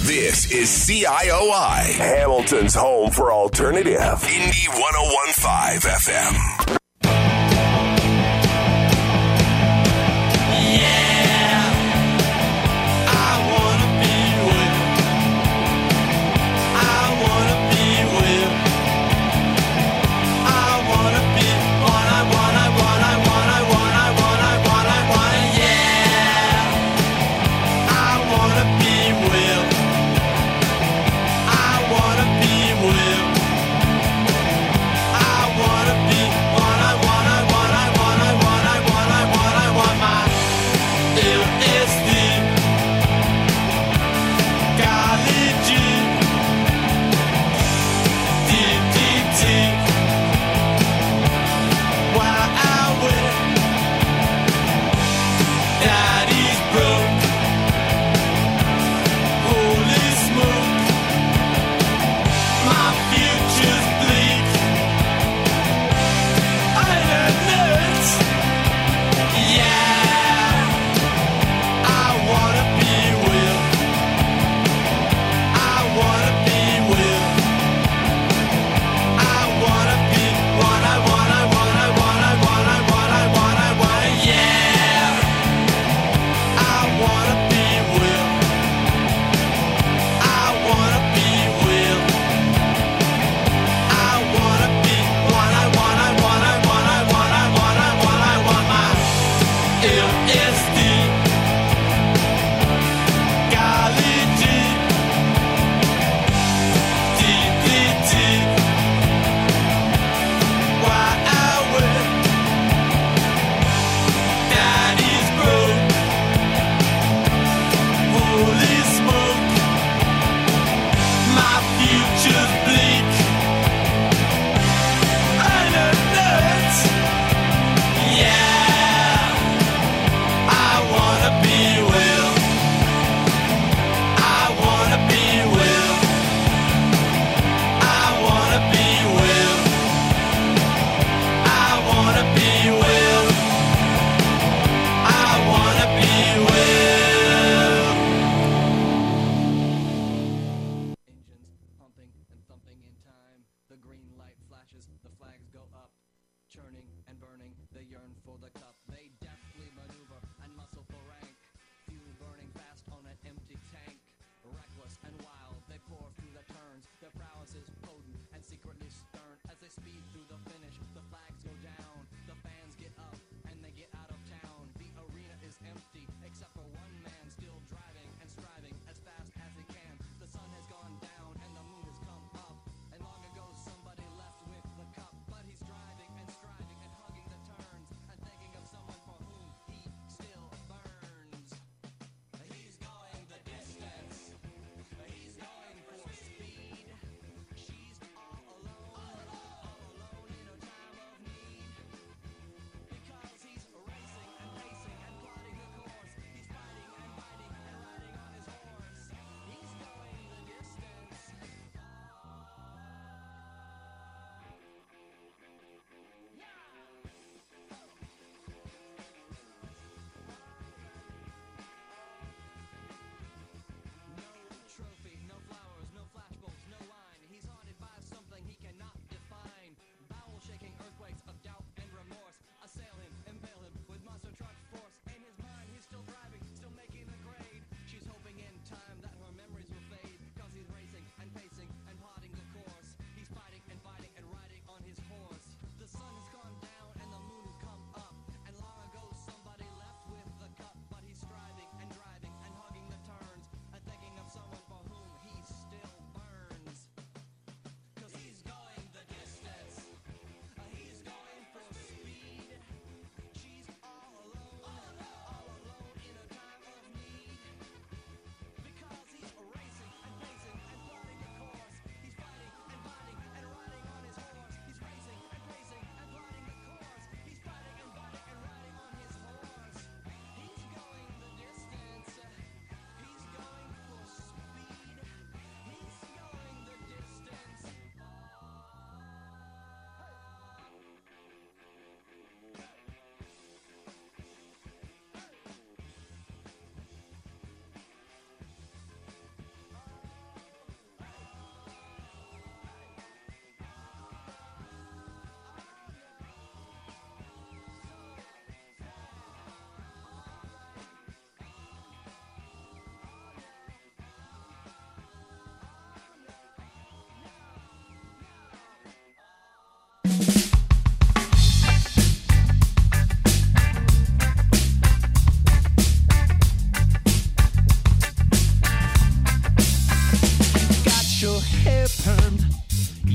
This is CIOI, Hamilton's home for alternative. Indie 101.5 FM.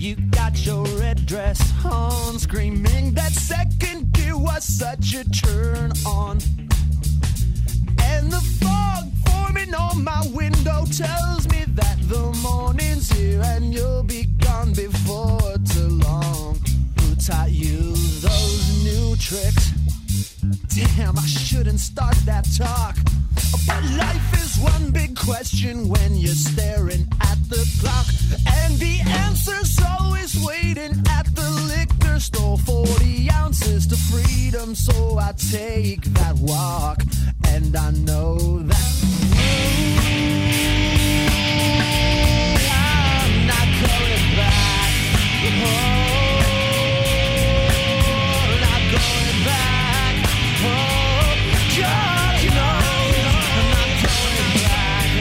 you got your red dress on, screaming that second gear was such a turn on. And the fog forming on my window tells me that the morning's here and you'll be gone before too long. Who taught you those new tricks? Damn, I shouldn't start that talk. But life is one big question when you're staring at the clock. And the answer's always waiting at the liquor store. 40 ounces to freedom, so I take that walk. And I know that I'm not going back. Not going back. God knows I'm not going back.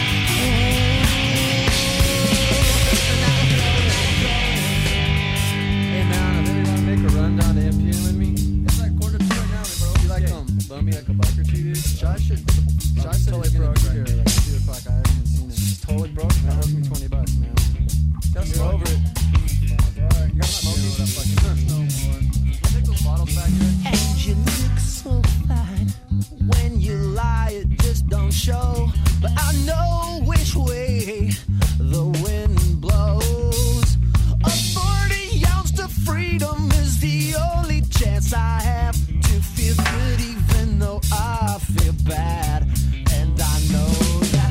Hey man, I really want to make a run down to MPM with me. It's like quarter to right now, bro. You like bum me like a buck or two, dude? Josh said totally broke right here, like 2 o'clock. I haven't even seen it. Totally broke? That owes me $20, man. Just over it. Alright, you got smoking? What fucking no more. Take those bottles back here. And you look so fine. When you lie, it just don't show. But I know which way the wind blows. A 40 ounce to freedom is the only chance I have to feel good, even though I feel bad. And I know that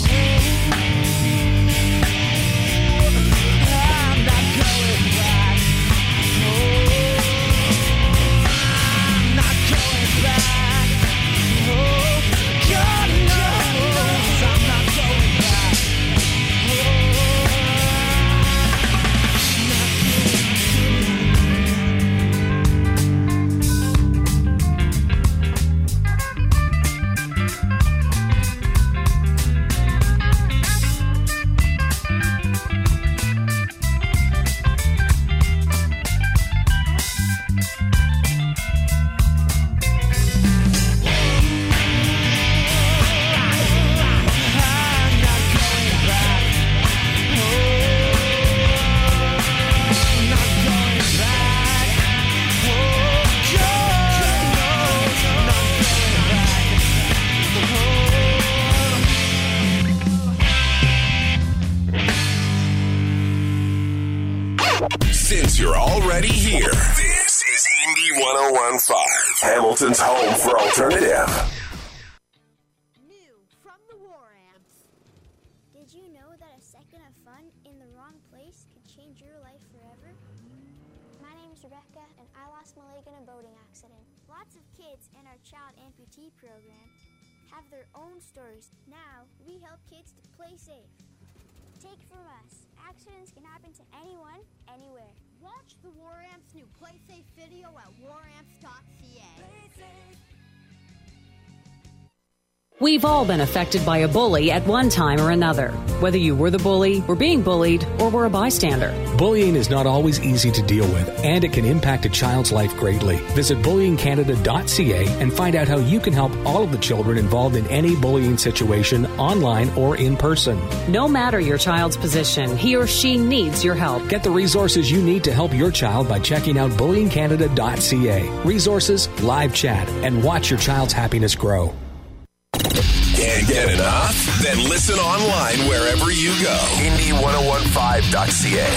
I'm not going back. I'm not going back. God knows I'm not going back. Since you're already here, this is Indie 101.5, Hamilton's home for alternative. New from the War Amps. Did you know that a second of fun in the wrong place could change your life forever? My name is Rebecca, and I lost my leg in a boating accident. Lots of kids in our child amputee program have their own stories. Now, we help kids to play safe. Take from us, accidents can happen to anyone, anywhere. Watch the War Amps' new Play Safe video at waramps.ca. We've all been affected by a bully at one time or another. Whether you were the bully, were being bullied, or were a bystander. Bullying is not always easy to deal with, and it can impact a child's life greatly. Visit bullyingcanada.ca and find out how you can help all of the children involved in any bullying situation, online or in person. No matter your child's position, he or she needs your help. Get the resources you need to help your child by checking out bullyingcanada.ca. Resources, live chat, and watch your child's happiness grow. Can't get enough? Then listen online wherever you go. Indie1015.ca.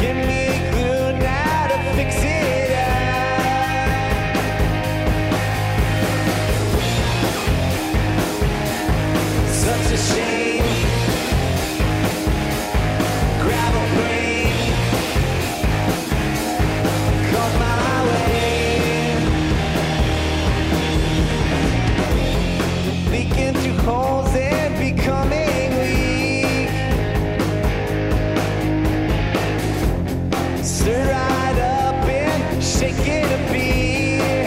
Give me a clue now to fix it up. Such a shame. Gravel brain, come my way. Leaking through holes and becoming weak. Stir right up and shake it a beat.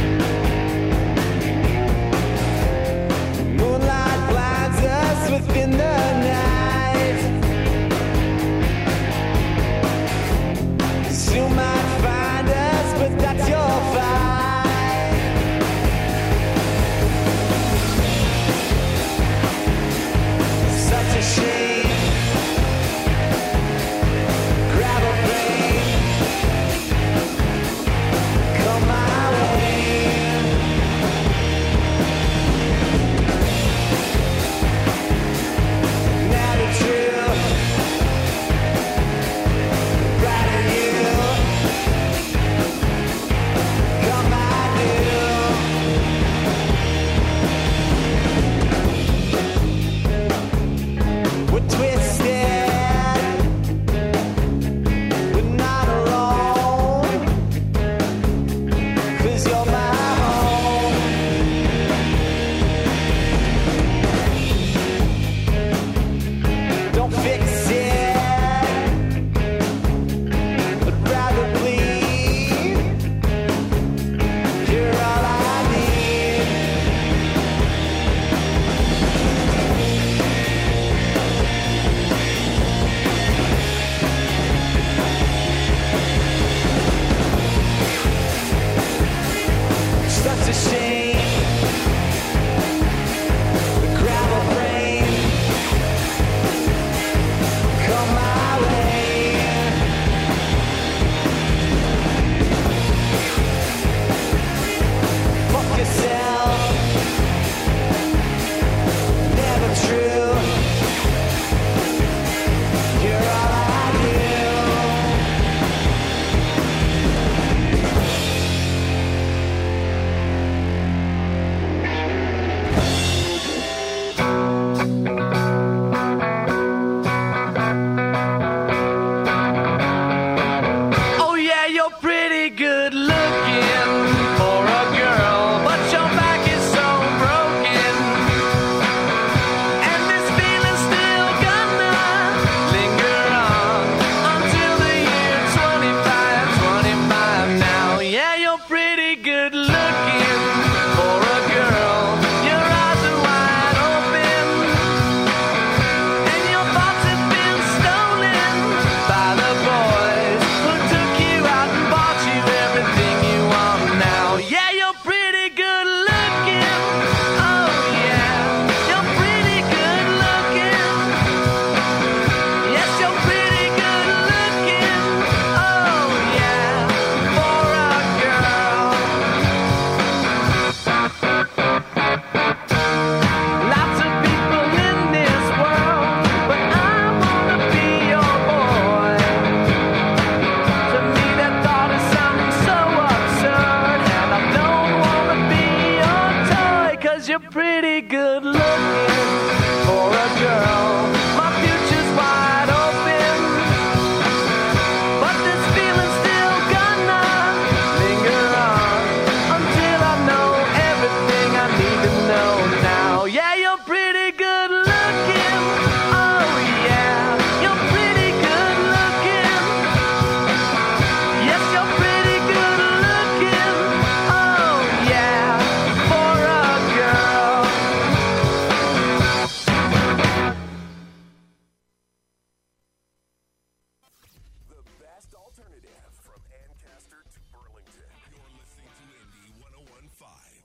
Moonlight blinds us within the night. You might find us, but that's your fight. Such a shame. Gravel brain, come my way. Now the truth, right at you. Come I do. We're twisted, but not alone. 'Cause you're my home. Don't fix it, I'd rather bleed. You're all I need. Such a shame. The gravel brain, come my way. Fuck yourself, never true. You're all I do. Oh yeah, you're pretty good looking for a girl, but your back is so broken. And this feeling's still gonna linger on until the year 25 now. Yeah, you're pretty good looking for a girl. Your eyes are wide open, and your thoughts have been stolen by the boys who took you out and bought you everything you want now. Yeah, you're pretty good looking. Oh yeah, you're pretty good looking. Yes, you're pretty good looking. Oh yeah, for a girl. Lots of people in this world, but I wanna be your boy. To me that thought is something so absurd, and I don't wanna be your toy, 'cause you're pretty good looking for a girl. My future's wide open, but this feeling's still gonna linger on until I know everything I need to know now. Yeah, you're pretty good looking. Oh yeah, you're pretty good looking. Yes, you're pretty good looking. Oh yeah, for a girl. The best alternative from Ancaster to Burlington. You're listening to Indy 101.5.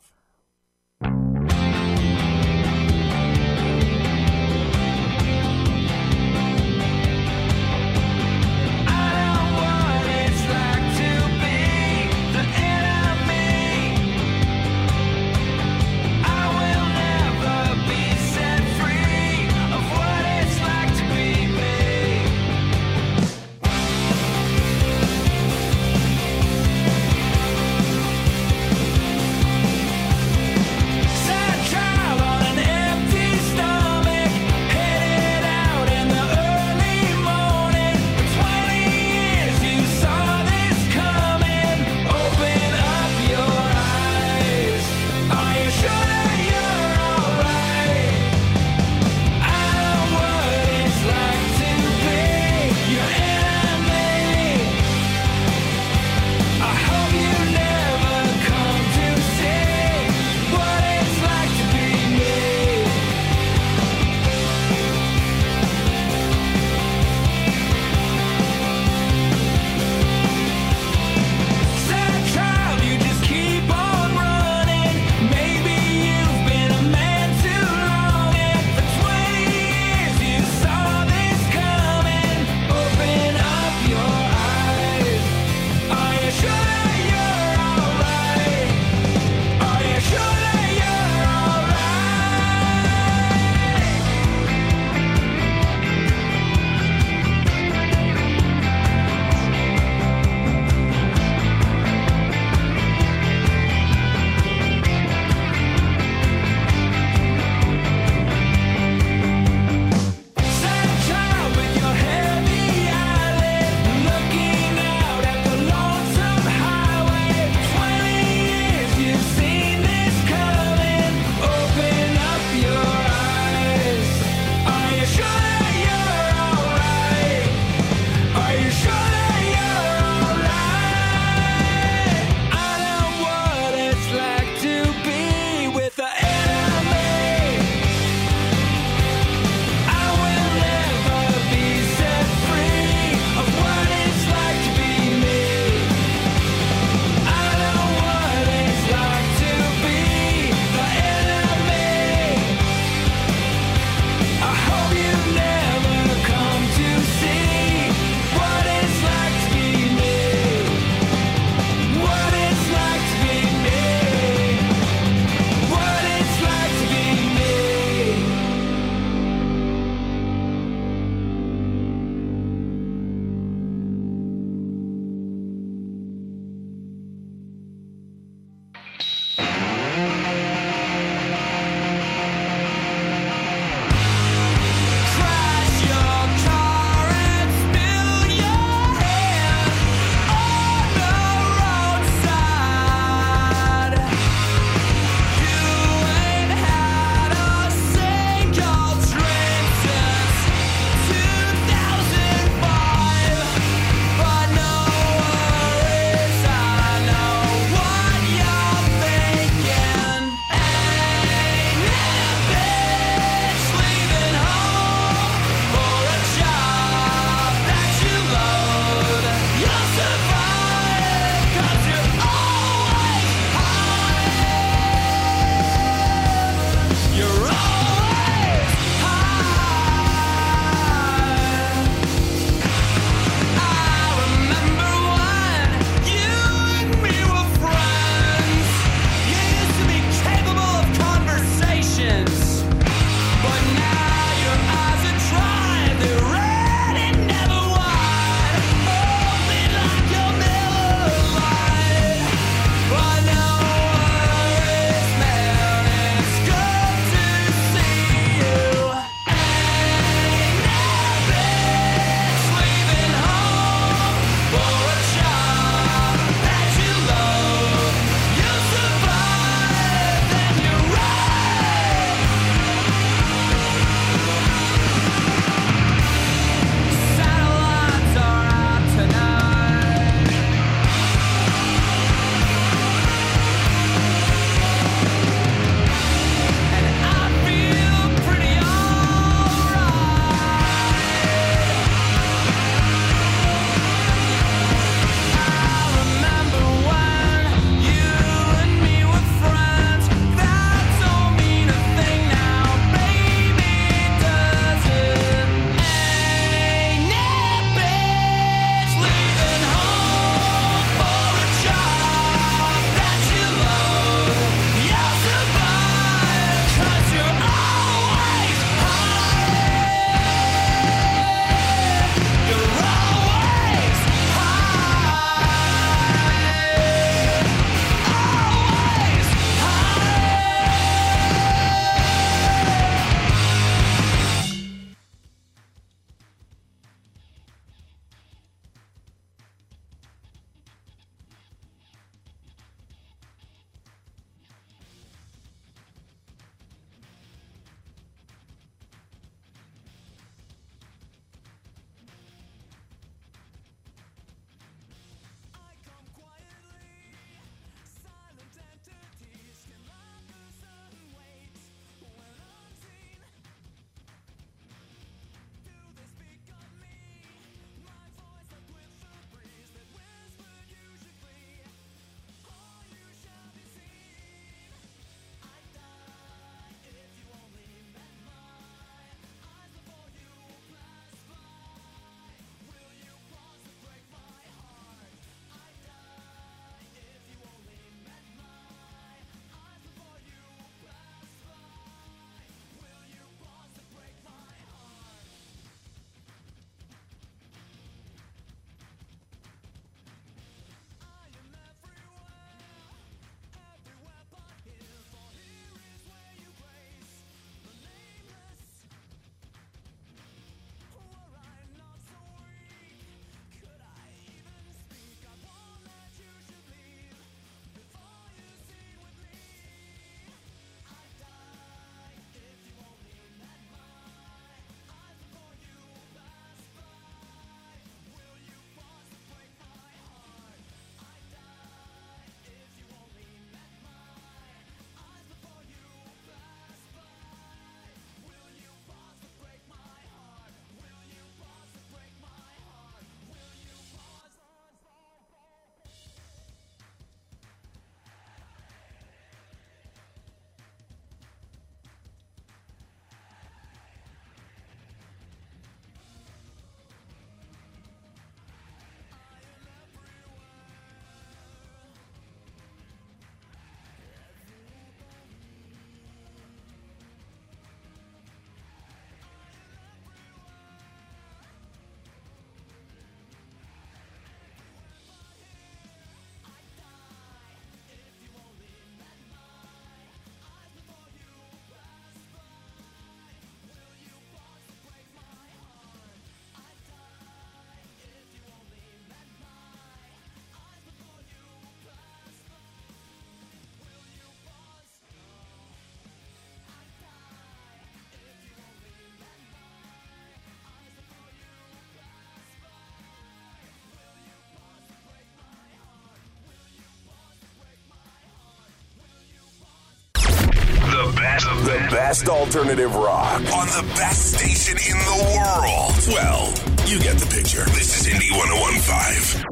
The best alternative rock on the best station in the world. Well, you get the picture. This is Indie 101.5.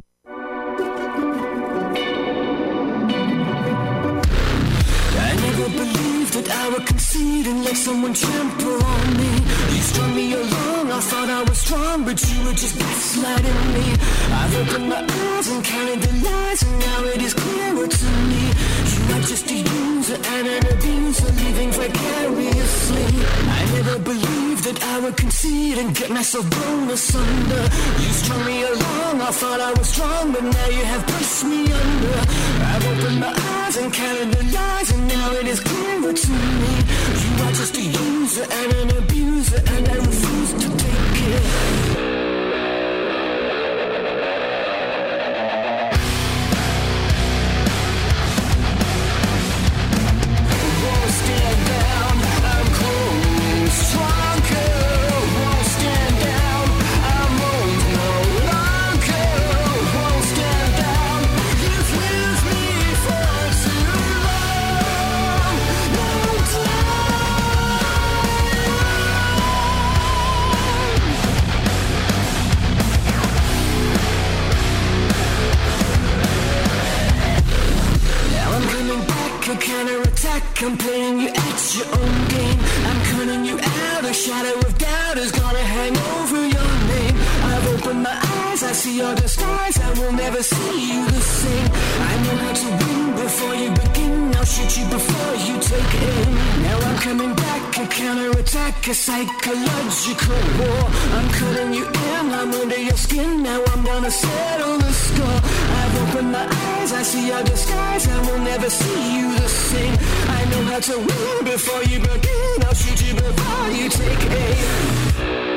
I never believed that I would concede and let someone trample on me. You strung me along, I thought I was strong, but you were just gaslighting me. I've opened my eyes and counted the lies, and now it is clearer to me. You are just a user and an abuser, living vicariously. I never believed that I would concede and get myself blown asunder. You strung me along, I thought I was strong, but now you have pushed me under. I've opened my eyes and counted the lies, and now it is clearer to me. You are just a user and an abuser, and I refuse to take it. Counterattack, I'm playing you at your own game. I'm cutting you out, a shadow of doubt is gonna hang over your name. I've opened my eyes, I see your disguise, I will never see you the same. I know how to win before you begin, I'll shoot you before you take aim. Now I'm coming back, a counterattack, a psychological war. I'm cutting you in, I'm under your skin, now I'm gonna settle the score. I've opened my eyes, I see your disguise, I will never see you the same. I know how to win before you begin, I'll shoot you before you take aim.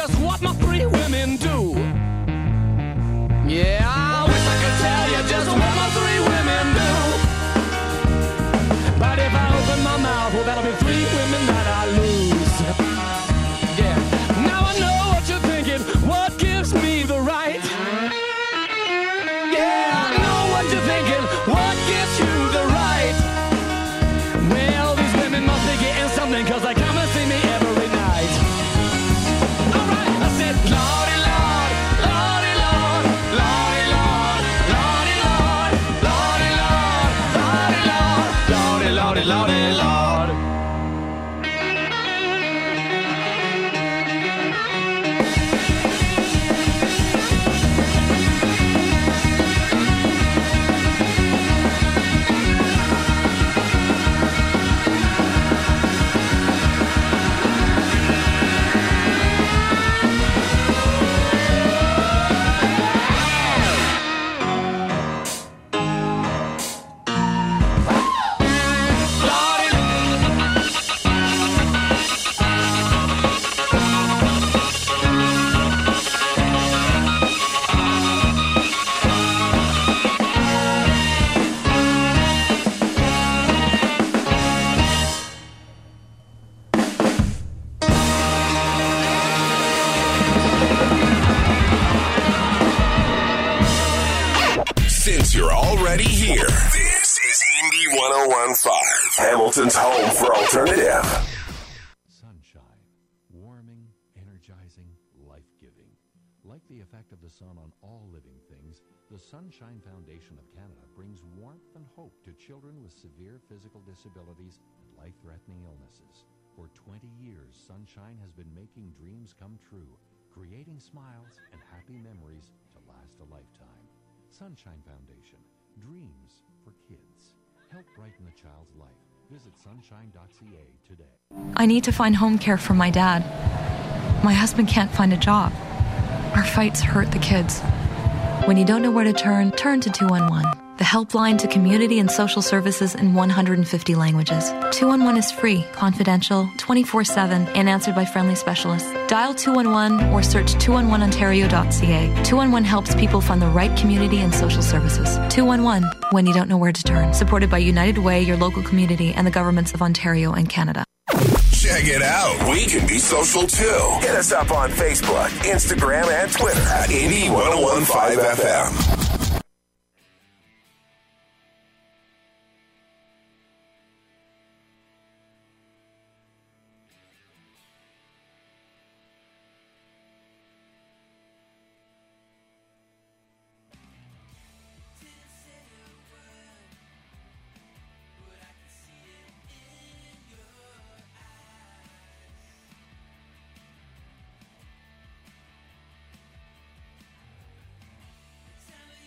just what my three women do. Yeah, I wish I could tell you just what my three women do. But if I open my mouth, well, that'll be three women that I lose. Yeah, now I know what you're thinking. What gives me the right? Yeah, I know what you're thinking. What gives you the right? Well, these women must be getting something, 'cause they come and see me every night. All right, I said, Lordy, Lord, Lordy, Lord, Lordy, Lord, Lordy, Lord, Lordy, Lord, Lordy, Lord, Lordy, Lordy, Lordy, Lord. Since you're already here, this is Indie 101.5, Hamilton's home for alternative. Sunshine. Warming, energizing, life-giving. Like the effect of the sun on all living things, the Sunshine Foundation of Canada brings warmth and hope to children with severe physical disabilities and life-threatening illnesses. For 20 years, Sunshine has been making dreams come true, creating smiles and happy memories to last a lifetime. Sunshine Foundation. Dreams for kids. Help brighten a child's life. Visit sunshine.ca today. I need to find home care for my dad. My husband can't find a job. Our fights hurt the kids. When you don't know where to turn to 211. The helpline to community and social services in 150 languages. 211 is free, confidential, 24/7, and answered by friendly specialists. Dial 211 or search 211ontario.ca. 211 helps people find the right community and social services. 211, when you don't know where to turn. Supported by United Way, your local community, and the governments of Ontario and Canada. Check it out. We can be social too. Hit us up on Facebook, Instagram, and Twitter at Indie 101.5 FM. Tell me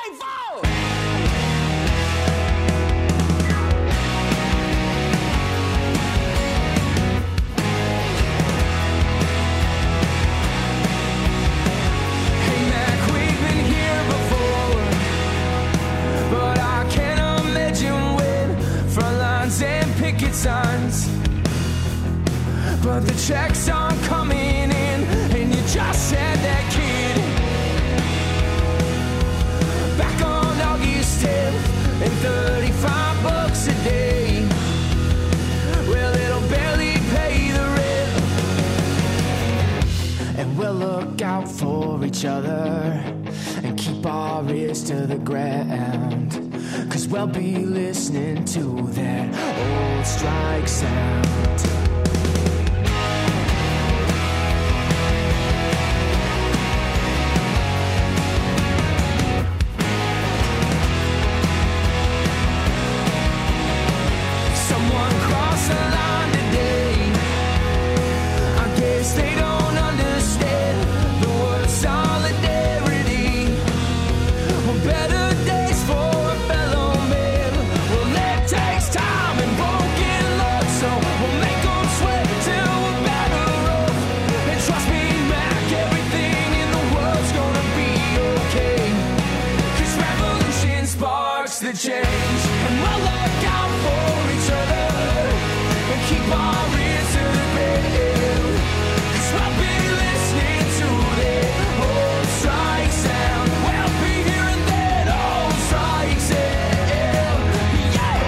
Signs, but the checks aren't coming in, and you just had that kid back on August 10th, and $35 a day. Well, it'll barely pay the rent, and we'll look out for each other and keep our ears to the ground, 'cause we'll be listening to that old strike sound. Someone crossed the line today. I guess they don't understand the word solidarity. Well, better days for a fellow man. Well, it takes time and broken luck, so we'll make them sweat till we're better off. And trust me, Mac, everything in the world's gonna be okay, 'cause revolution sparks the change, and we'll look out for each other and keep our ears to the ground, 'cause we'll be listening to that old strike sound. We'll be hearing that old strike sound. Yeah.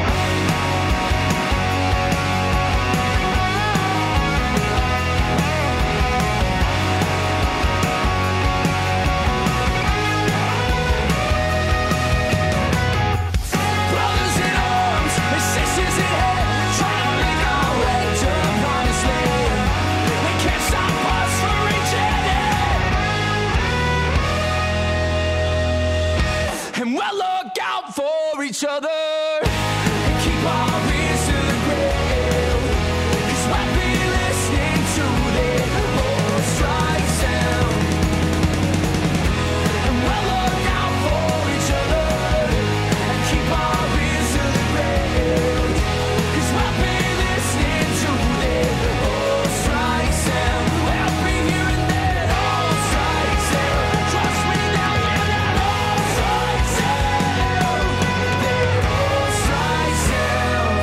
Brothers in arms and sisters in head, trying to make our way to the promised land. They can't stop us from reaching it, and we'll look out for each other and keep our ears to the ground, 'cause we'll be listening to that old strike sound, and we'll look out for each other and keep our ears to the ground, 'cause we'll be listening to that old strike sound. We'll be hearing that old strike sound. Trust me now, yeah, that old strike sound. That old strike sound.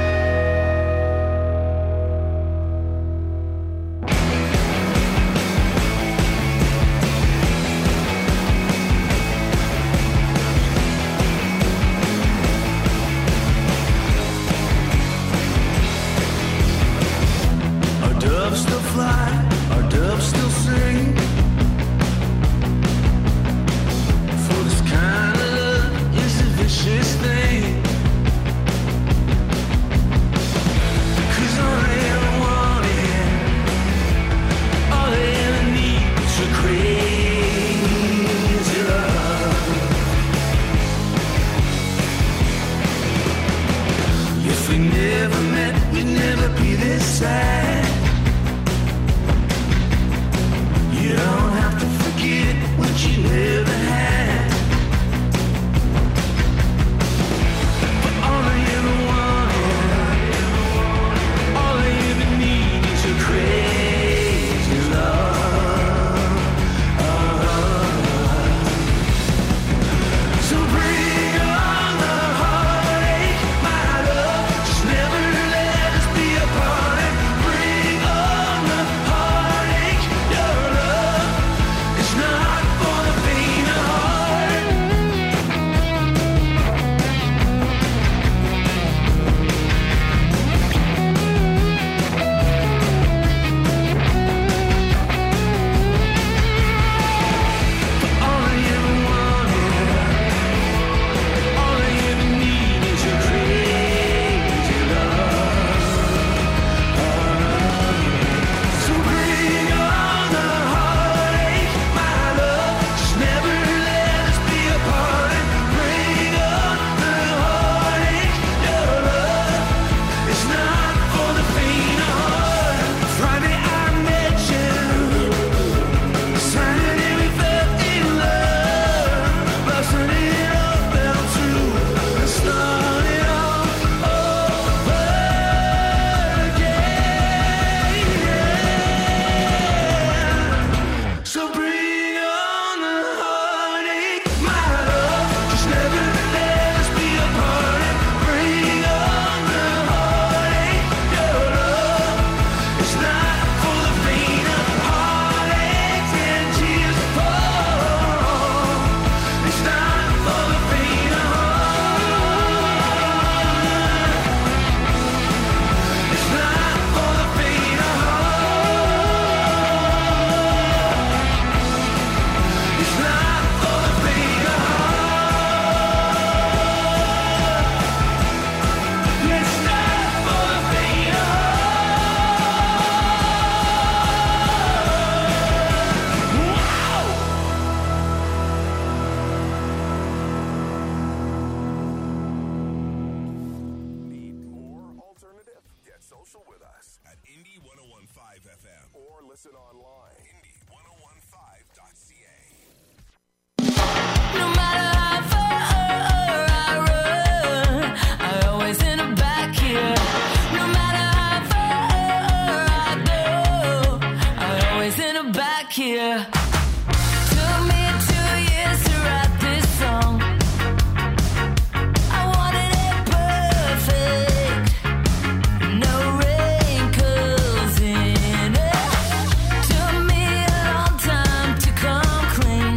Our doves still fly, our doves still sing. For this kind of love is a vicious thing. 'Cause all they ever wanted, all they ever need is your crazy love. If we never met, we'd never be this sad. You don't have to forget what you never had. But all I ever wanted, all I ever need is your crazy love. So bring on the heartache, my love. Just never let us be apart. Bring social with us at Indie 1015 FM or listen online. Indie1015.ca. No matter how far I run, I always end up back here. No matter how far I go, I always end up back here. Took me 2 years to write this song. I wanted it perfect, no wrinkles in it. Took me a long time to come clean.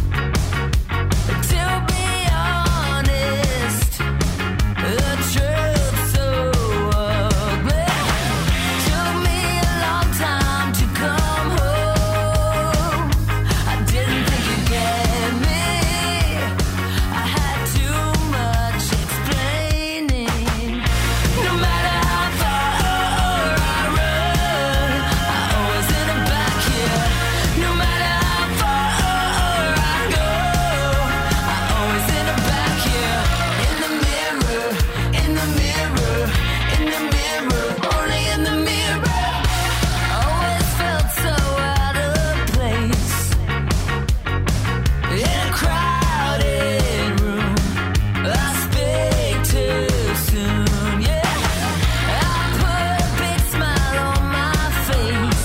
To be honest, the truth's so ugly. Took me a long time to come home. I didn't think you'd get me. I had too much explaining. No matter how far I run, I always end up back here. No matter how far I go, I always end up back here. In the mirror, in the mirror, in the mirror, only in the mirror. Always felt so out of place in a crowded room. I speak too soon, yeah. I put a big smile on my face.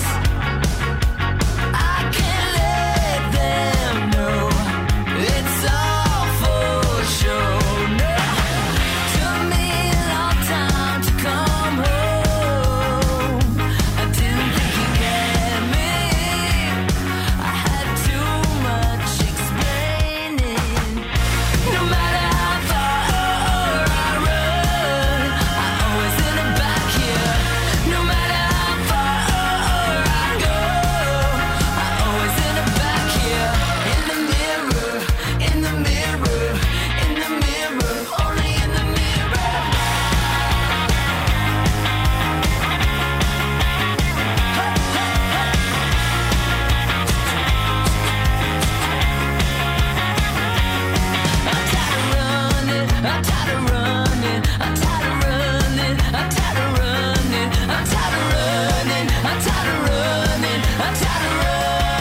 I can't let them know it's all for show. No, took me a long time to come home. I didn't think you'd get me. I had too much explaining. No matter how far I run, I always end up back here. No matter how far I go, I always end up back here. In the mirror, in the mirror, in the mirror, only in the mirror. I'm tired of running, I'm tired of running, I'm tired of running, I'm tired of running, I'm tired of running, I'm tired of running, I'm tired of running.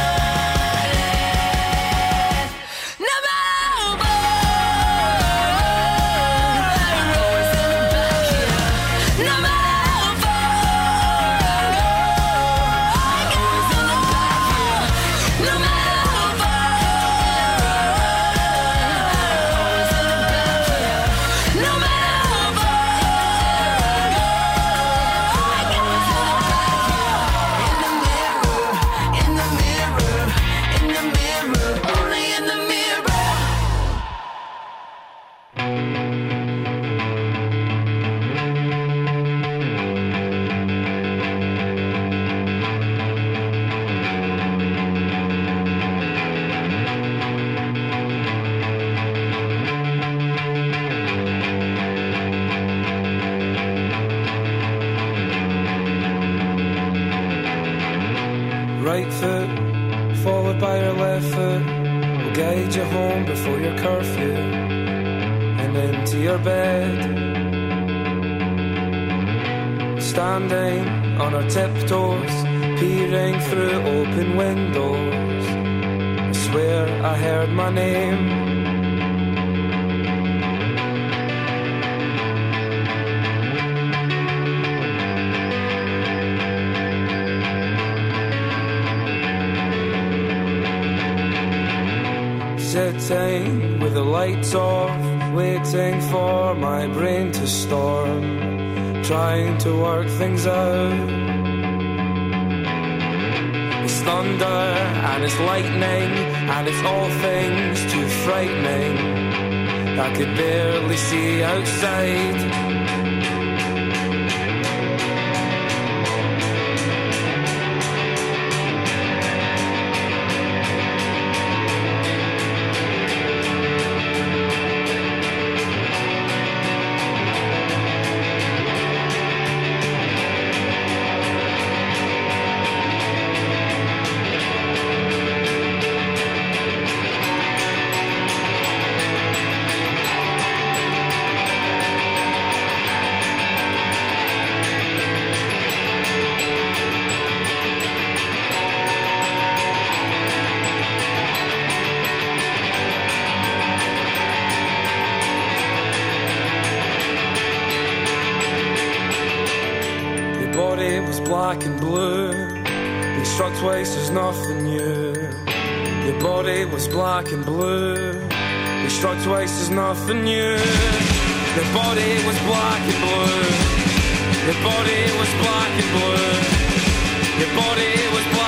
No matter how far I always end up back here. No matter how far I go, I always end up back here. No matter how far always end up back here. No matter how far I go, I always end up back here. In the mirror, in the mirror, in the mirror, only in the mirror. Right foot, followed by your left foot, will guide you home before your curfew and into your bed. Standing on our tiptoes, peering through open windows, I swear I heard my name. Sitting with the lights off, waiting for my brain to storm, trying to work things out. It's thunder and it's lightning and it's all things too frightening. I could barely see outside. black and blue. Been struck twice is nothing new. Your body was black and blue. Been struck twice is nothing new. Your body was black and blue. Your body was black and blue. Your body was black.